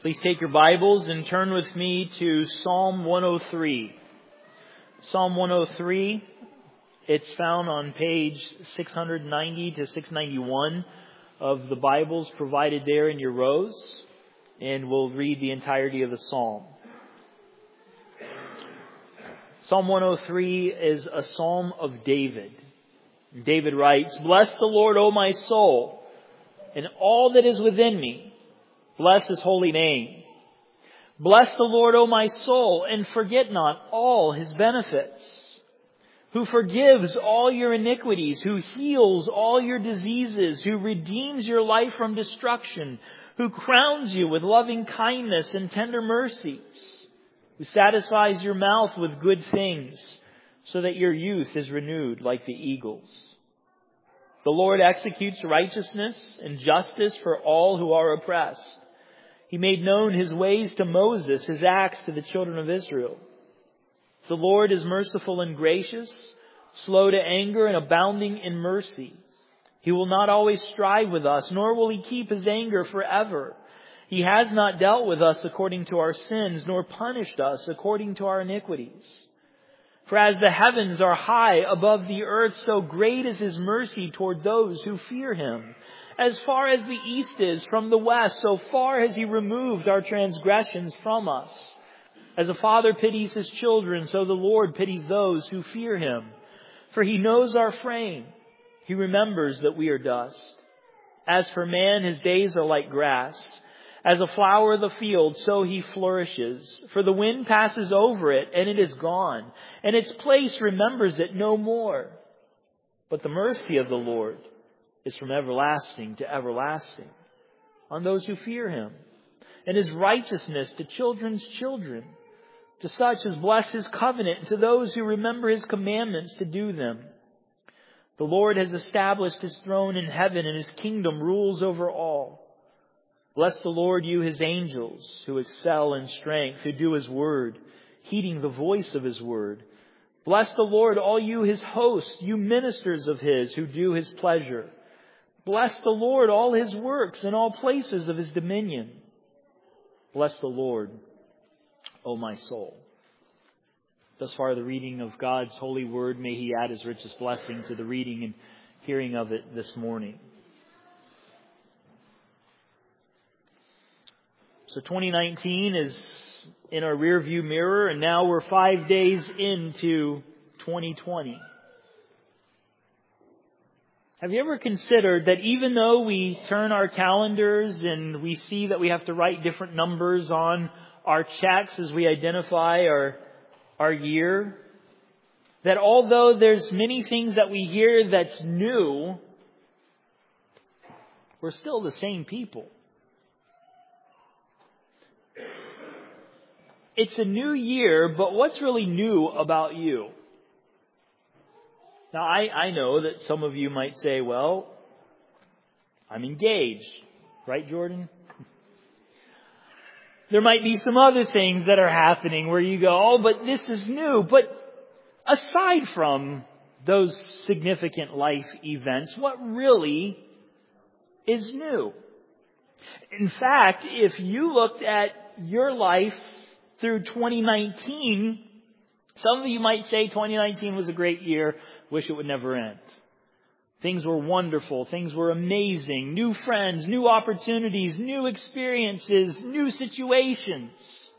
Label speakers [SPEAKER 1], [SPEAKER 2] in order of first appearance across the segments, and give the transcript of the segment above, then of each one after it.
[SPEAKER 1] Please take your Bibles and turn with me to Psalm 103. Psalm 103, it's found on page 690 to 691 of the Bibles provided there in your rows, and we'll read the entirety of the psalm. Psalm 103 is a psalm of David. David writes, "Bless the Lord, O my soul, and all that is within me. Bless His holy name. Bless the Lord, O my soul, and forget not all His benefits. Who forgives all your iniquities, who heals all your diseases, who redeems your life from destruction, who crowns you with loving kindness and tender mercies, who satisfies your mouth with good things, so that your youth is renewed like the eagles. The Lord executes righteousness and justice for all who are oppressed. He made known His ways to Moses, His acts to the children of Israel. The Lord is merciful and gracious, slow to anger and abounding in mercy. He will not always strive with us, nor will He keep His anger forever. He has not dealt with us according to our sins, nor punished us according to our iniquities. For as the heavens are high above the earth, so great is His mercy toward those who fear Him. As far as the east is from the west, so far has He removed our transgressions from us. As a father pities his children, so the Lord pities those who fear Him. For He knows our frame. He remembers that we are dust. As for man, his days are like grass. As a flower of the field, so he flourishes. For the wind passes over it, and it is gone, and its place remembers it no more. But the mercy of the Lord is from everlasting to everlasting on those who fear Him, and His righteousness to children's children, to such as bless His covenant, and to those who remember His commandments to do them. The Lord has established His throne in heaven, and His kingdom rules over all. Bless the Lord, you His angels, who excel in strength, who do His word, heeding the voice of His word. Bless the Lord, all you His hosts, you ministers of His, who do His pleasure. Bless the Lord, all His works, in all places of His dominion. Bless the Lord, O my soul." Thus far, the reading of God's holy word. May He add His richest blessing to the reading and hearing of it this morning. So 2019 is in our rearview mirror, and now we're 5 days into 2020. Have you ever considered that even though we turn our calendars and we see that we have to write different numbers on our checks as we identify our year, that although there's many things that we hear that's new, we're still the same people. It's a new year, but what's really new about you? Now, I know that some of you might say, well, I'm engaged. Right, Jordan? There might be some other things that are happening where you go, oh, but this is new. But aside from those significant life events, what really is new? In fact, if you looked at your life through 2019, some of you might say 2019 was a great year. Wish it would never end. Things were wonderful. Things were amazing. New friends, new opportunities, new experiences, new situations.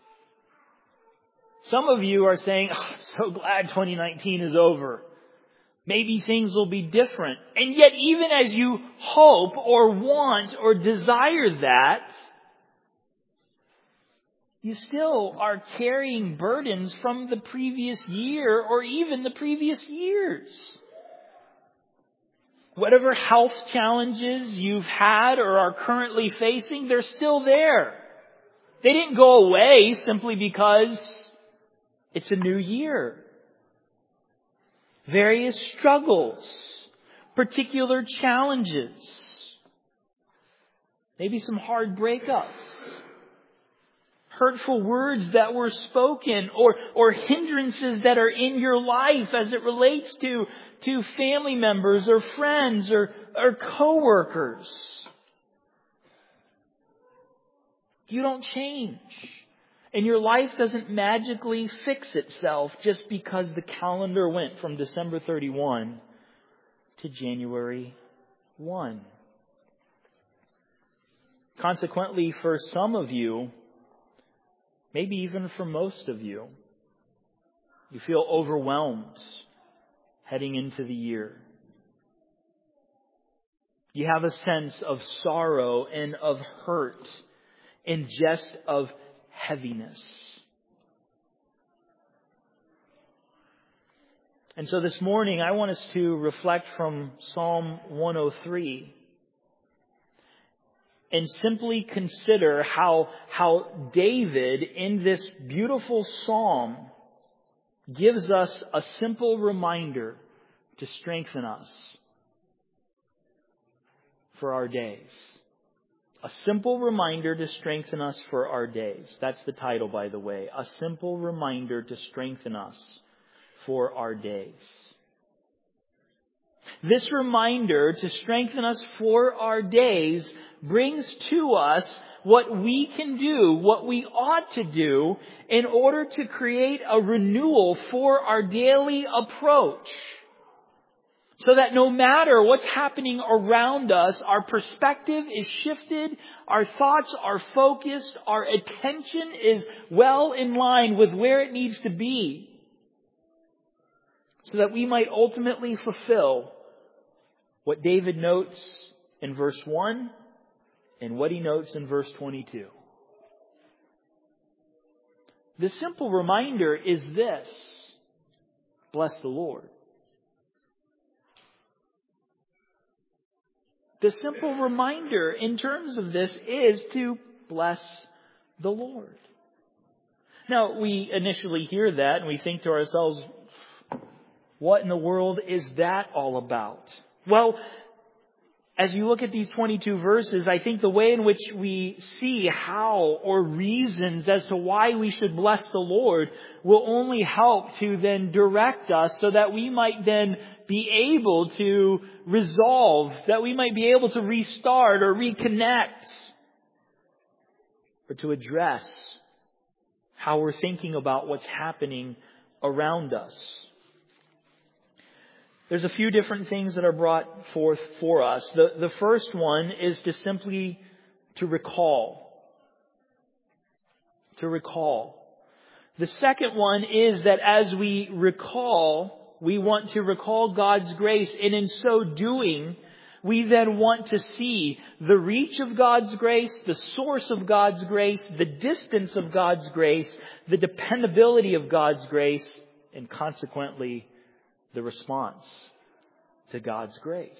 [SPEAKER 1] Some of you are saying, oh, I'm so glad 2019 is over. Maybe things will be different. And yet, even as you hope or want or desire that, you still are carrying burdens from the previous year or even the previous years. Whatever health challenges you've had or are currently facing, they're still there. They didn't go away simply because it's a new year. Various struggles, particular challenges, maybe some hard breakups, hurtful words that were spoken, or hindrances that are in your life as it relates to family members or friends or co-workers. You don't change. And your life doesn't magically fix itself just because the calendar went from December 31 to January 1. Consequently, for some of you, maybe even for most of you, you feel overwhelmed heading into the year. You have a sense of sorrow and of hurt and just of heaviness. And so this morning I want us to reflect from Psalm 103 and simply consider how David in this beautiful psalm gives us a simple reminder to strengthen us for our days. A simple reminder to strengthen us for our days. That's the title, by the way. A simple reminder to strengthen us for our days. This reminder to strengthen us for our days brings to us what we can do, what we ought to do in order to create a renewal for our daily approach. So that no matter what's happening around us, our perspective is shifted, our thoughts are focused, our attention is well in line with where it needs to be. So that we might ultimately fulfill what David notes in verse 1 and what he notes in verse 22. The simple reminder is this: bless the Lord. The simple reminder in terms of this is to bless the Lord. Now, we initially hear that and we think to ourselves, what in the world is that all about? Well, as you look at these 22 verses, I think the way in which we see how or reasons as to why we should bless the Lord will only help to then direct us so that we might then be able to resolve, that we might be able to restart or reconnect, or to address how we're thinking about what's happening around us. There's a few different things that are brought forth for us. The first one is to simply to recall. To recall. The second one is that as we recall, we want to recall God's grace, and in so doing, we then want to see the reach of God's grace, the source of God's grace, the distance of God's grace, the dependability of God's grace, and consequently, the response to God's grace.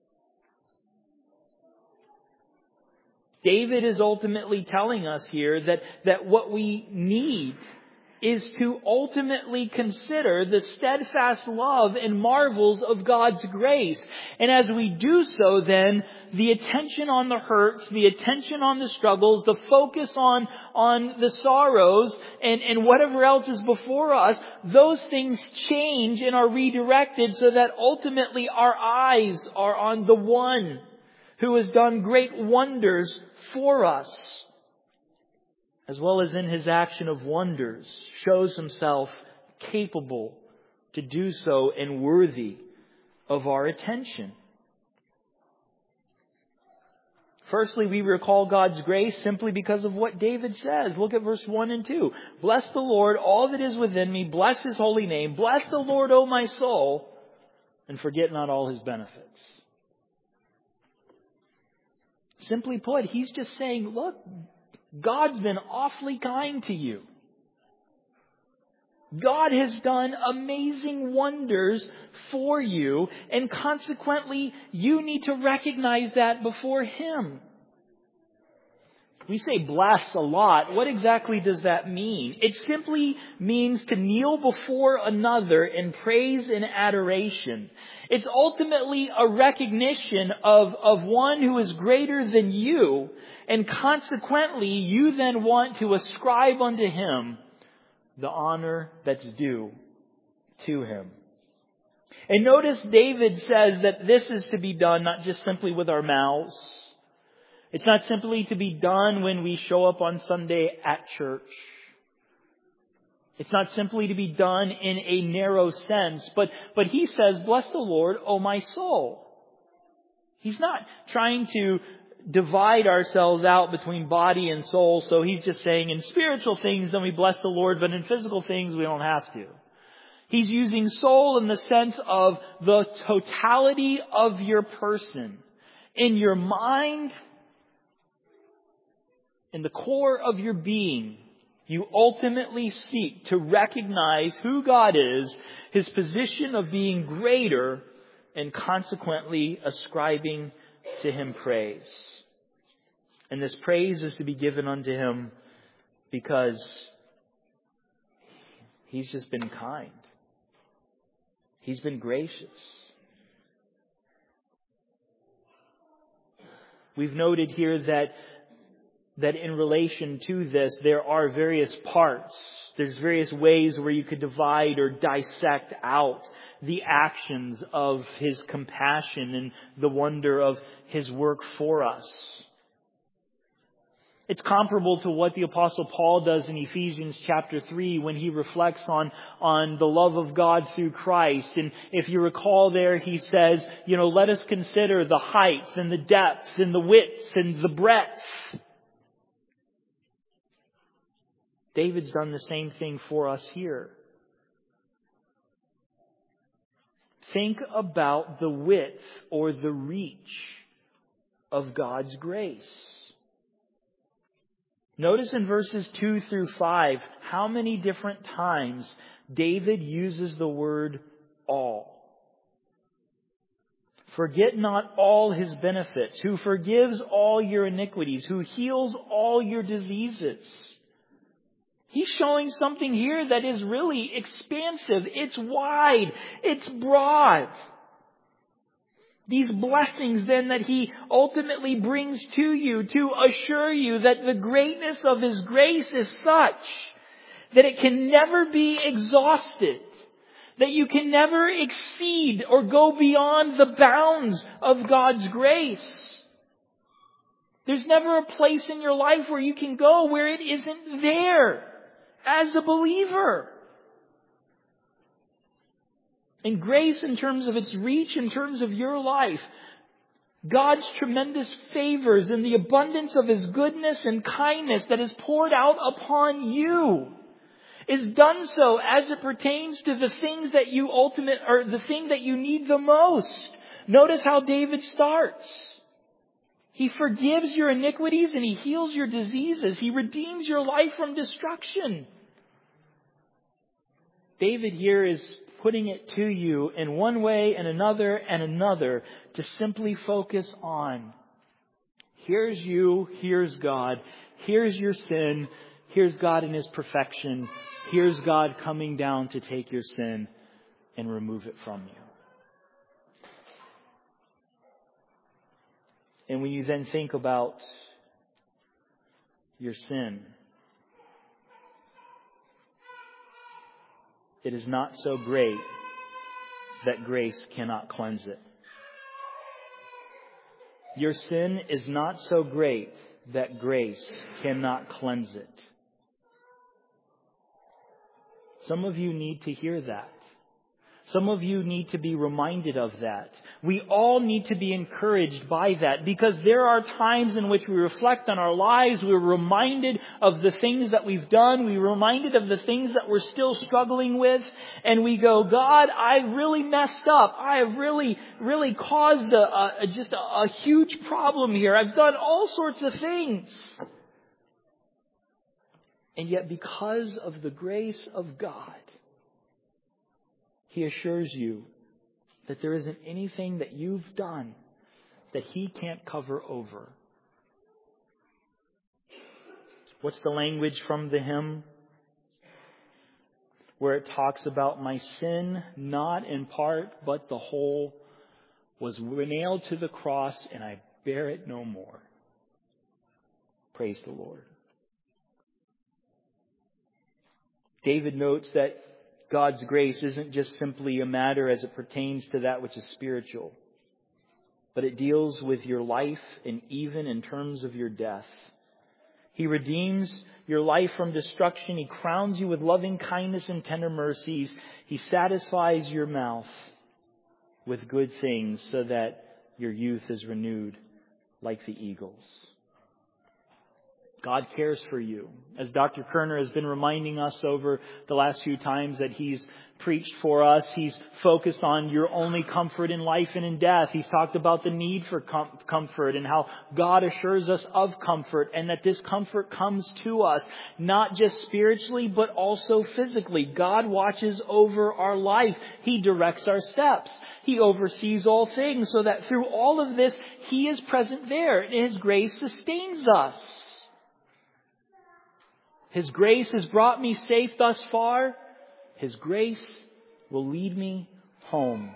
[SPEAKER 1] David is ultimately telling us here that what we need is to ultimately consider the steadfast love and marvels of God's grace. And as we do so, then, the attention on the hurts, the attention on the struggles, the focus on the sorrows, and whatever else is before us, those things change and are redirected so that ultimately our eyes are on the one who has done great wonders for us, as well as in His action of wonders, shows Himself capable to do so and worthy of our attention. Firstly, we recall God's grace simply because of what David says. Look at verse 1 and 2. Bless the Lord, all that is within me. Bless His holy name. Bless the Lord, O my soul, and forget not all His benefits. Simply put, He's just saying, look, God's been awfully kind to you. God has done amazing wonders for you, and consequently, you need to recognize that before Him. We say bless a lot. What exactly does that mean? It simply means to kneel before another in praise and adoration. It's ultimately a recognition of one who is greater than you, and consequently, you then want to ascribe unto Him the honor that's due to Him. And notice David says that this is to be done not just simply with our mouths, It's not simply to be done when we show up on Sunday at church. It's not simply to be done in a narrow sense, but he says, bless the Lord, O my soul. He's not trying to divide ourselves out between body and soul, so he's just saying in spiritual things then we bless the Lord, but in physical things we don't have to. He's using soul in the sense of the totality of your person. In your mind, in the core of your being, you ultimately seek to recognize who God is, His position of being greater, and consequently ascribing to Him praise. And this praise is to be given unto Him because He's just been kind. He's been gracious. We've noted here that in relation to this, there are various parts. There's various ways where you could divide or dissect out the actions of His compassion and the wonder of His work for us. It's comparable to what the Apostle Paul does in Ephesians chapter 3 when he reflects on the love of God through Christ. And if you recall there, he says, let us consider the height and the depth and the width and the breadth. David's done the same thing for us here. Think about the width or the reach of God's grace. Notice in verses 2 through 5 how many different times David uses the word all. Forget not all His benefits, who forgives all your iniquities, who heals all your diseases. He's showing something here that is really expansive. It's wide. It's broad. These blessings then that He ultimately brings to you to assure you that the greatness of His grace is such that it can never be exhausted. That you can never exceed or go beyond the bounds of God's grace. There's never a place in your life where you can go where it isn't there as a believer. And grace in terms of its reach, in terms of your life, God's tremendous favors and the abundance of His goodness and kindness that is poured out upon you is done so as it pertains to the things that the thing that you need the most. Notice how David starts. He forgives your iniquities and He heals your diseases. He redeems your life from destruction. David here is putting it to you in one way and another to simply focus on, here's you, here's God, here's your sin, here's God in His perfection, here's God coming down to take your sin and remove it from you. And when you then think about your sin, it is not so great that grace cannot cleanse it. Your sin is not so great that grace cannot cleanse it. Some of you need to hear that. Some of you need to be reminded of that. We all need to be encouraged by that because there are times in which we reflect on our lives. We're reminded of the things that we've done. We're reminded of the things that we're still struggling with. And we go, God, I really messed up. I have really caused a huge problem here. I've done all sorts of things. And yet because of the grace of God, He assures you that there isn't anything that you've done that He can't cover over. What's the language from the hymn where it talks about my sin, not in part, but the whole, was nailed to the cross and I bear it no more. Praise the Lord. David notes that God's grace isn't just simply a matter as it pertains to that which is spiritual, but it deals with your life and even in terms of your death. He redeems your life from destruction. He crowns you with loving kindness and tender mercies. He satisfies your mouth with good things so that your youth is renewed like the eagles. God cares for you. As Dr. Kerner has been reminding us over the last few times that he's preached for us, he's focused on your only comfort in life and in death. He's talked about the need for comfort and how God assures us of comfort, and that this comfort comes to us not just spiritually but also physically. God watches over our life. He directs our steps. He oversees all things so that through all of this, He is present there. His grace sustains us. His grace has brought me safe thus far. His grace will lead me home.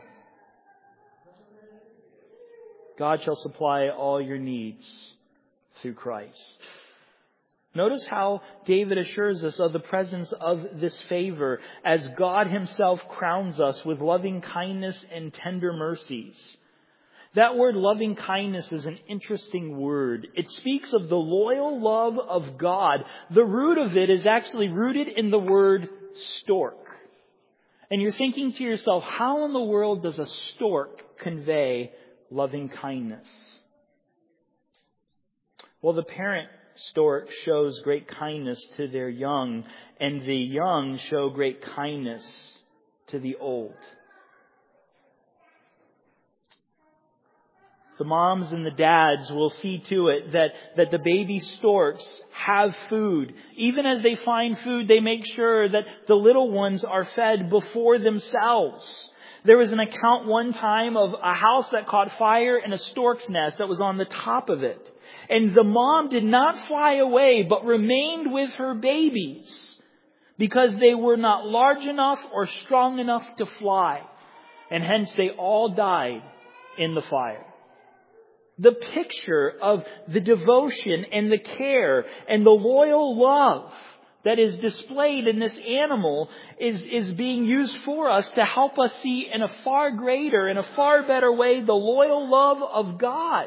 [SPEAKER 1] God shall supply all your needs through Christ. Notice how David assures us of the presence of this favor as God Himself crowns us with loving kindness and tender mercies. That word loving kindness is an interesting word. It speaks of the loyal love of God. The root of it is actually rooted in the word stork. And you're thinking to yourself, how in the world does a stork convey loving kindness? Well, the parent stork shows great kindness to their young, and the young show great kindness to the old. The moms and the dads will see to it that the baby storks have food. Even as they find food, they make sure that the little ones are fed before themselves. There was an account one time of a house that caught fire and a stork's nest that was on the top of it. And the mom did not fly away, but remained with her babies because they were not large enough or strong enough to fly. And hence they all died in the fire. The picture of the devotion and the care and the loyal love that is displayed in this animal is being used for us to help us see in a far greater and a far better way the loyal love of God.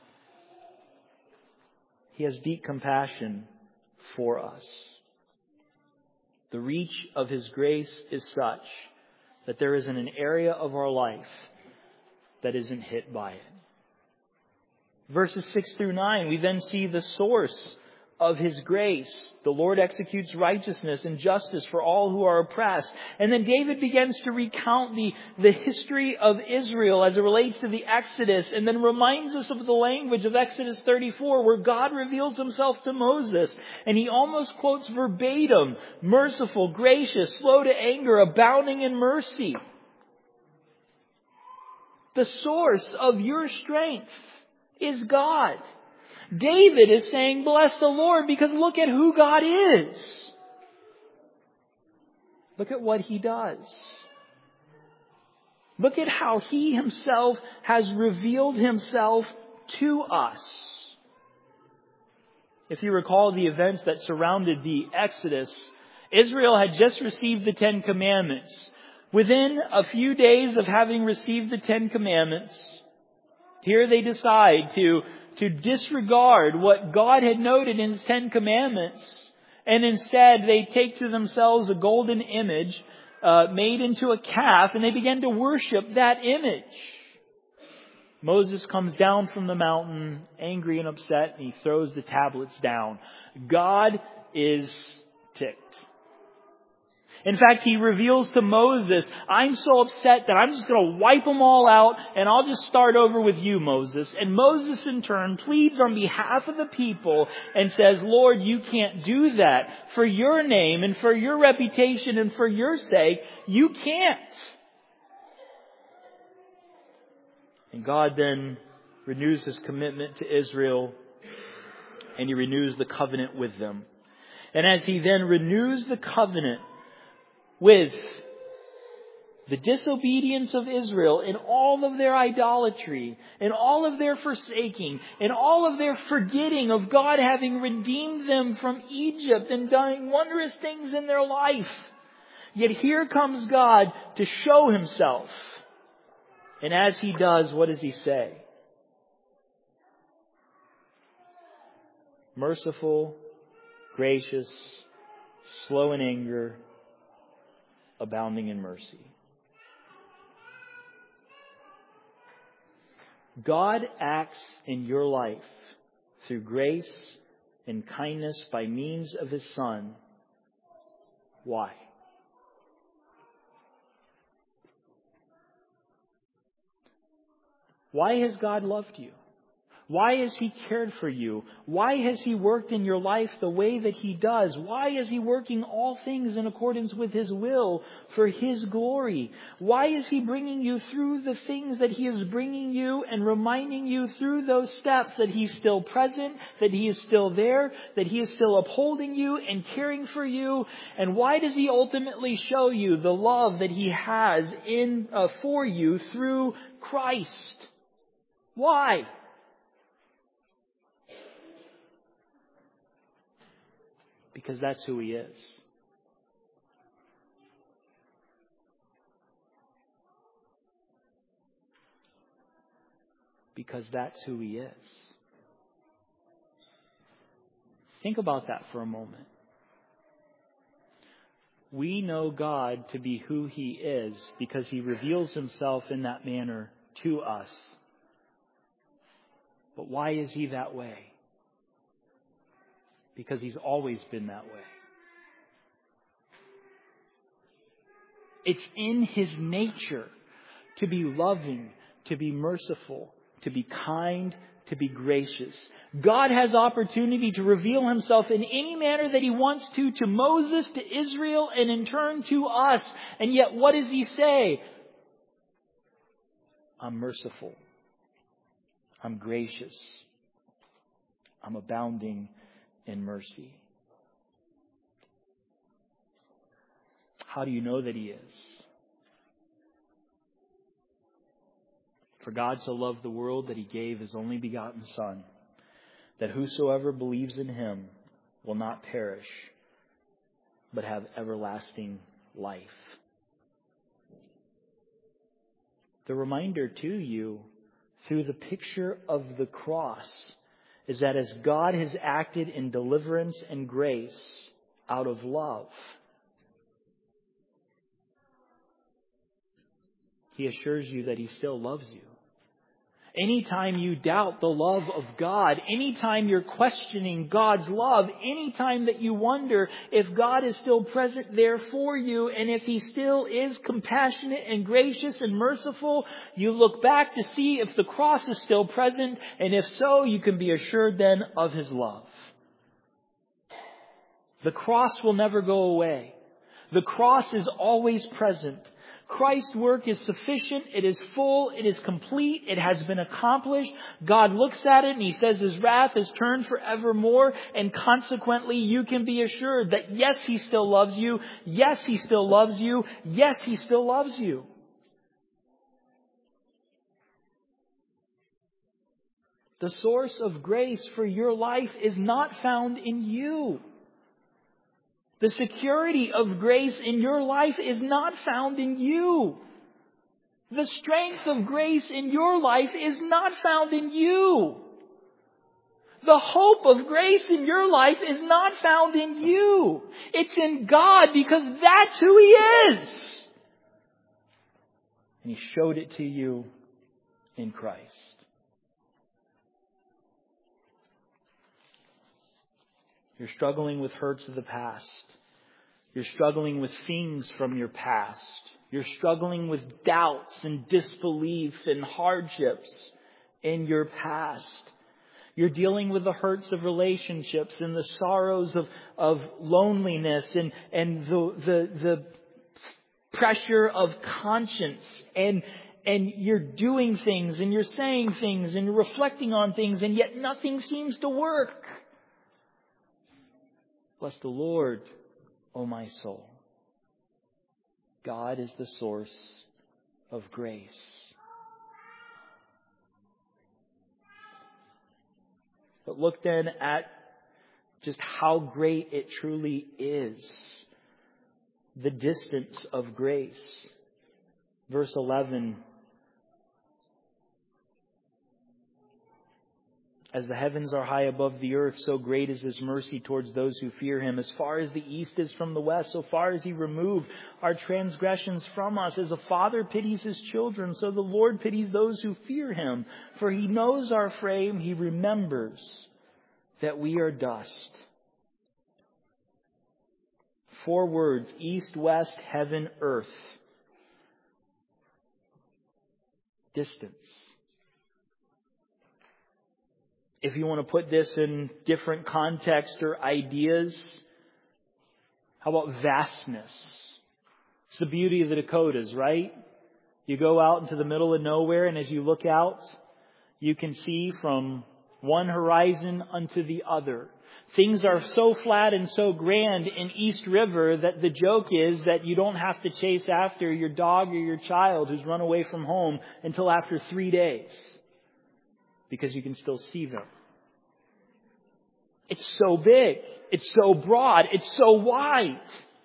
[SPEAKER 1] He has deep compassion for us. The reach of His grace is such that there isn't an area of our life that isn't hit by it. Verses 6 through 9, we then see the source of His grace. The Lord executes righteousness and justice for all who are oppressed. And then David begins to recount the history of Israel as it relates to the Exodus, and then reminds us of the language of Exodus 34, where God reveals Himself to Moses. And he almost quotes verbatim, merciful, gracious, slow to anger, abounding in mercy. The source of your strength is God. David is saying, bless the Lord, because look at who God is. Look at what He does. Look at how He Himself has revealed Himself to us. If you recall the events that surrounded the Exodus, Israel had just received the 10 Commandments. Within a few days of having received the 10 Commandments, here they decide to disregard what God had noted in His 10 Commandments, and instead they take to themselves a golden image made into a calf, and they begin to worship that image. Moses comes down from the mountain, angry and upset, and he throws the tablets down. God is ticked. In fact, He reveals to Moses, I'm so upset that I'm just going to wipe them all out and I'll just start over with you, Moses. And Moses in turn pleads on behalf of the people and says, Lord, you can't do that. For your name and for your reputation and for your sake, you can't. And God then renews His commitment to Israel, and He renews the covenant with them. And as He then renews the covenant with the disobedience of Israel in all of their idolatry, in all of their forsaking, in all of their forgetting of God having redeemed them from Egypt and done wondrous things in their life. Yet here comes God to show Himself. And as He does, what does He say? merciful, gracious, slow in anger, abounding in mercy. God acts in your life through grace and kindness by means of His Son. Why? Why has God loved you? Why has He cared for you? Why has He worked in your life the way that He does? Why is He working all things in accordance with His will for His glory? Why is He bringing you through the things that He is bringing you and reminding you through those steps that He's still present, that He is still there, that He is still upholding you and caring for you? And why does He ultimately show you the love that He has for you through Christ? Why? Because that's who He is. Because that's who He is. Think about that for a moment. We know God to be who He is because He reveals Himself in that manner to us. But why is He that way? Because He's always been that way. It's in His nature to be loving, to be merciful, to be kind, to be gracious. God has opportunity to reveal Himself in any manner that He wants to Moses, to Israel, and in turn to us. And yet what does He say? I'm merciful. I'm gracious. I'm abounding in mercy. How do you know that He is? For God so loved the world that He gave His only begotten Son, that whosoever believes in Him will not perish, but have everlasting life. The reminder to you through the picture of the cross is that as God has acted in deliverance and grace out of love, He assures you that He still loves you. Anytime you doubt the love of God, anytime you're questioning God's love, anytime that you wonder if God is still present there for you and if He still is compassionate and gracious and merciful, you look back to see if the cross is still present, and if so, you can be assured then of His love. The cross will never go away. The cross is always present. Christ's work is sufficient, it is full, it is complete, it has been accomplished. God looks at it and He says His wrath is turned forevermore, and consequently you can be assured that yes, He still loves you, yes, He still loves you, yes, He still loves you. The source of grace for your life is not found in you. The security of grace in your life is not found in you. The strength of grace in your life is not found in you. The hope of grace in your life is not found in you. It's in God, because that's who He is. And He showed it to you in Christ. You're struggling with hurts of the past. You're struggling with things from your past. You're struggling with doubts and disbelief and hardships in your past. You're dealing with the hurts of relationships and the sorrows of loneliness and the pressure of conscience. And you're doing things and you're saying things and you're reflecting on things, and yet nothing seems to work. Bless the Lord, O my soul. God is the source of grace. But look then at just how great it truly is. The distance of grace. Verse 11. As the heavens are high above the earth, so great is His mercy towards those who fear Him. As far as the east is from the west, so far as He removed our transgressions from us. As a father pities his children, so the Lord pities those who fear Him. For He knows our frame, He remembers that we are dust. 4 words: east, west, heaven, earth. Distance. If you want to put this in different context or ideas, how about vastness? It's the beauty of the Dakotas, right? You go out into the middle of nowhere, and as you look out, you can see from one horizon unto the other. Things are so flat and so grand in East River that the joke is that you don't have to chase after your dog or your child who's run away from home until after 3 days, because you can still see them. It's so big. It's so broad. It's so wide.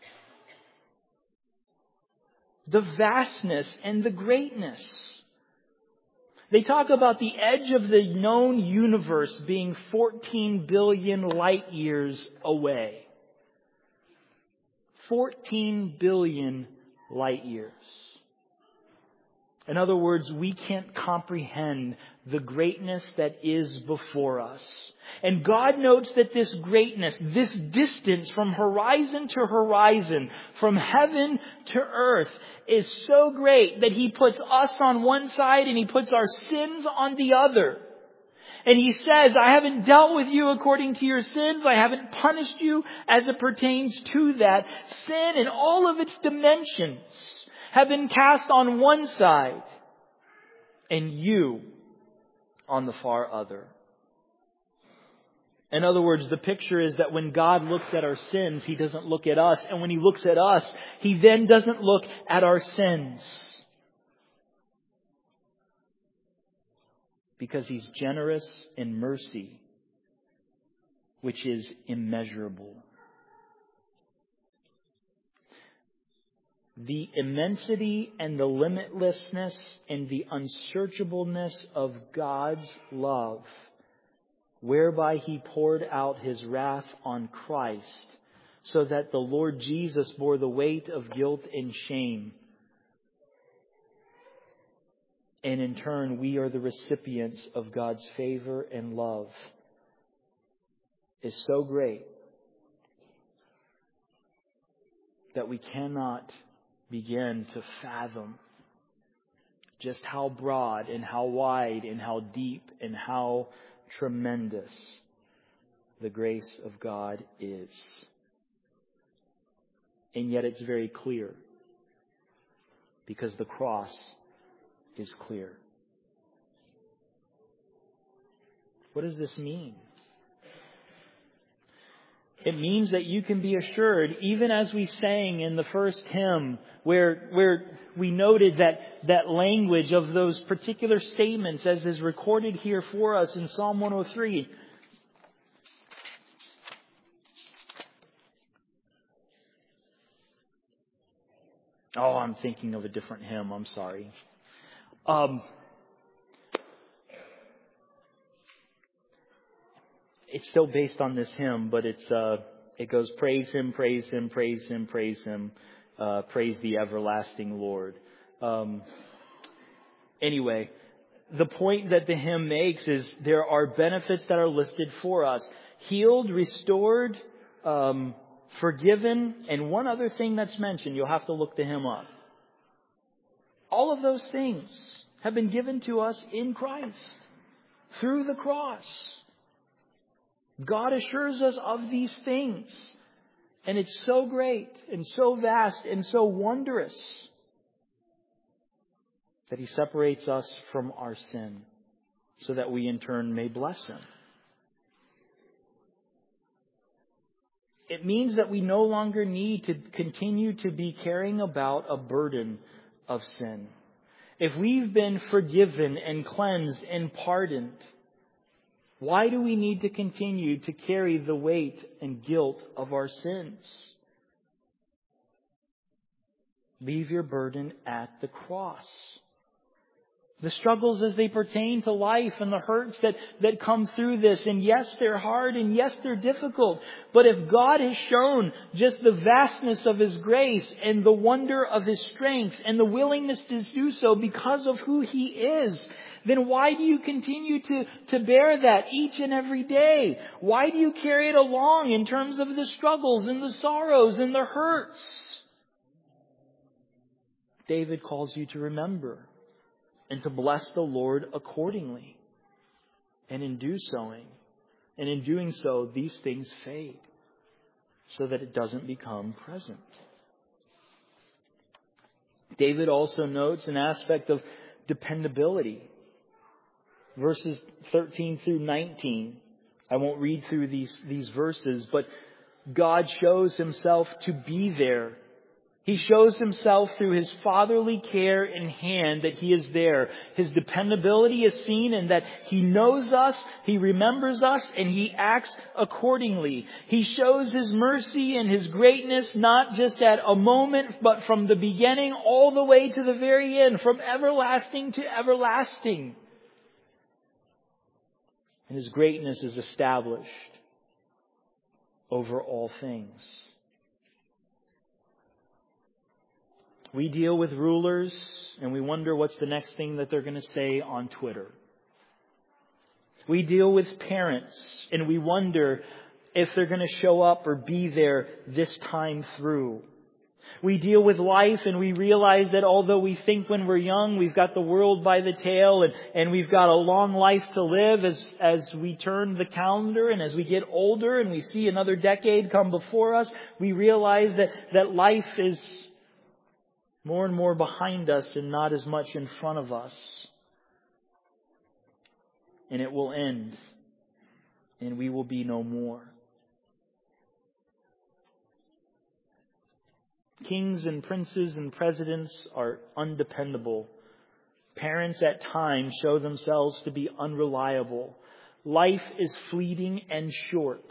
[SPEAKER 1] The vastness and the greatness. They talk about the edge of the known universe being 14 billion light years away. 14 billion light years. In other words, we can't comprehend the greatness that is before us. And God notes that this greatness, this distance from horizon to horizon, from heaven to earth, is so great that He puts us on one side and He puts our sins on the other. And He says, I haven't dealt with you according to your sins. I haven't punished you as it pertains to that. Sin in all of its dimensions have been cast on one side, and you on the far other. In other words, the picture is that when God looks at our sins, He doesn't look at us. And when He looks at us, He then doesn't look at our sins. Because He's generous in mercy, which is immeasurable. The immensity and the limitlessness and the unsearchableness of God's love, whereby He poured out His wrath on Christ, so that the Lord Jesus bore the weight of guilt and shame. And in turn, we are the recipients of God's favor and love, is so great that we cannot begin to fathom just how broad and how wide and how deep and how tremendous the grace of God is. And yet it's very clear, because the cross is clear. What does this mean? It means that you can be assured, even as we sang in the first hymn, where we noted that language of those particular statements as is recorded here for us in Psalm 103. Oh, I'm thinking of a different hymn. I'm sorry. It's still based on this hymn, but it goes, praise Him, praise Him, praise Him, praise Him, praise the everlasting Lord. Anyway, the point that the hymn makes is there are benefits that are listed for us. Healed, restored, forgiven, and one other thing that's mentioned. You'll have to look the hymn up. All of those things have been given to us in Christ through the cross. God assures us of these things. And it's so great and so vast and so wondrous that He separates us from our sin so that we in turn may bless Him. It means that we no longer need to continue to be carrying about a burden of sin. If we've been forgiven and cleansed and pardoned, why do we need to continue to carry the weight and guilt of our sins? Leave your burden at the cross. The struggles as they pertain to life and the hurts that come through this. And yes, they're hard and yes, they're difficult. But if God has shown just the vastness of His grace and the wonder of His strength and the willingness to do so because of who He is, then why do you continue to bear that each and every day? Why do you carry it along in terms of the struggles and the sorrows and the hurts? David calls you to remember and to bless the Lord accordingly. And in doing so, these things fade so that it doesn't become present. David also notes an aspect of dependability. Verses 13 through 19. I won't read through these verses, but God shows Himself to be there. He shows Himself through His fatherly care and hand that He is there. His dependability is seen in that He knows us, He remembers us, and He acts accordingly. He shows His mercy and His greatness not just at a moment, but from the beginning all the way to the very end, from everlasting to everlasting. And His greatness is established over all things. We deal with rulers and we wonder what's the next thing that they're going to say on Twitter. We deal with parents and we wonder if they're going to show up or be there this time through. We deal with life and we realize that although we think when we're young we've got the world by the tail and we've got a long life to live, as we turn the calendar and as we get older and we see another decade come before us, we realize that life is more and more behind us and not as much in front of us. And it will end. And we will be no more. Kings and princes and presidents are undependable. Parents at times show themselves to be unreliable. Life is fleeting and short.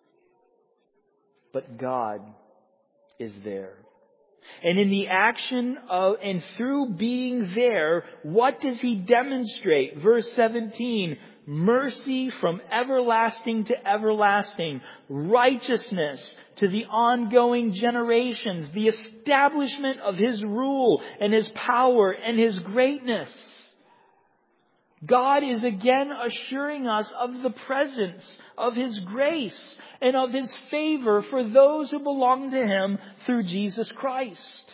[SPEAKER 1] But God is there. And in the action of, and through being there, what does He demonstrate? Verse 17, mercy from everlasting to everlasting, righteousness to the ongoing generations, the establishment of His rule and His power and His greatness. God is again assuring us of the presence of His grace and of His favor for those who belong to Him through Jesus Christ.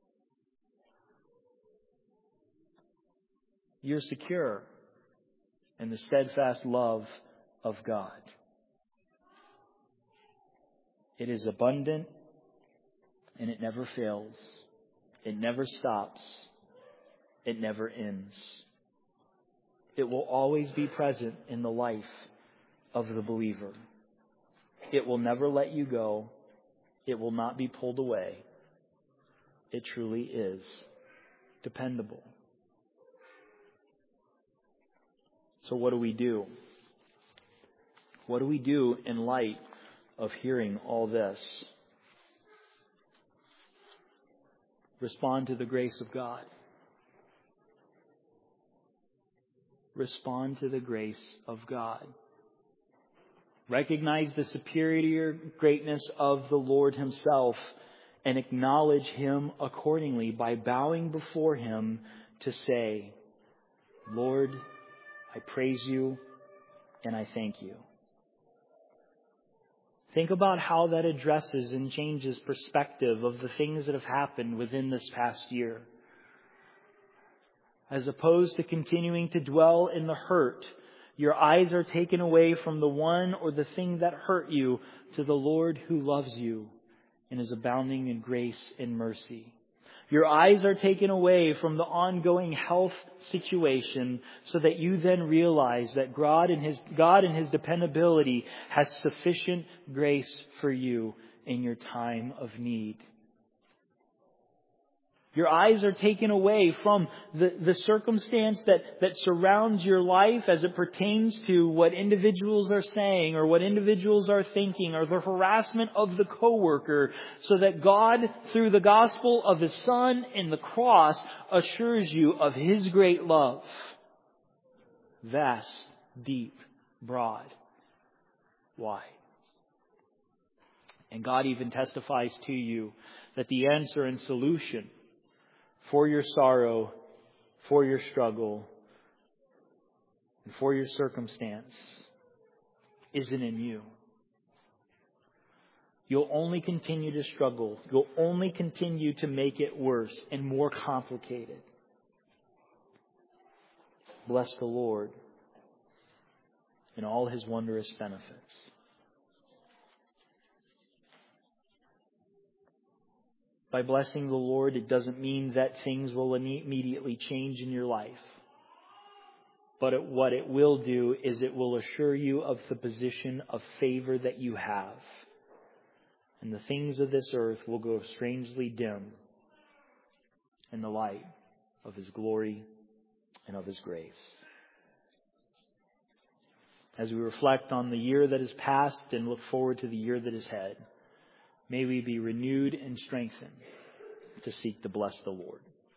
[SPEAKER 1] You're secure in the steadfast love of God. It is abundant and it never fails. It never stops. It never ends. It will always be present in the life of the believer. It will never let you go. It will not be pulled away. It truly is dependable. So what do we do? What do we do in light of hearing all this? Respond to the grace of God. Respond to the grace of God. Recognize the superior greatness of the Lord Himself and acknowledge Him accordingly by bowing before Him to say, Lord, I praise You and I thank You. Think about how that addresses and changes perspective of the things that have happened within this past year. As opposed to continuing to dwell in the hurt, your eyes are taken away from the one or the thing that hurt you to the Lord who loves you and is abounding in grace and mercy. Your eyes are taken away from the ongoing health situation so that you then realize that God in His dependability has sufficient grace for you in your time of need. Your eyes are taken away from the circumstance that surrounds your life as it pertains to what individuals are saying or what individuals are thinking or the harassment of the coworker, so that God, through the gospel of His Son and the cross, assures you of His great love. Vast, deep, broad, wide. And God even testifies to you that the answer and solution for your sorrow, for your struggle, and for your circumstance isn't in you. You'll only continue to struggle. You'll only continue to make it worse and more complicated. Bless the Lord in all His wondrous benefits. By blessing the Lord, it doesn't mean that things will immediately change in your life. But what it will do is it will assure you of the position of favor that you have. And the things of this earth will go strangely dim in the light of His glory and of His grace. As we reflect on the year that is past and look forward to the year that is ahead, may we be renewed and strengthened to seek to bless the Lord.